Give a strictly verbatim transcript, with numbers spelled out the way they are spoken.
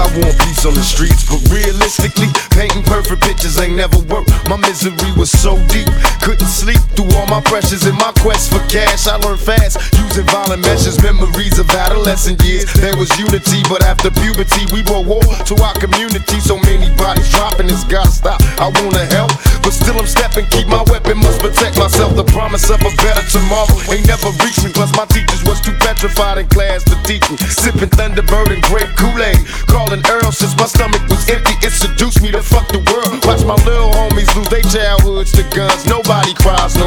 I want peace on the streets, but realistically, painting perfect pictures ain't never worked. My misery was so deep, couldn't sleep through all my pressures. In my quest for cash, I learned fast, using violent measures. Memories of adolescent years, there was unity, but after puberty, we brought war to our community. So many bodies dropping, it's gotta stop. I wanna help, but still I'm stepping, keep my weapon, must protect myself. The promise of a better tomorrow ain't never reached me, plus my teachers was too petrified in class to teach me. Sipping Thunderbird and grape Kool-Aid, calling Earl since my stomach was empty. It seduced me to fuck the world. Watch my little homies lose their childhoods to guns. Nobody cries no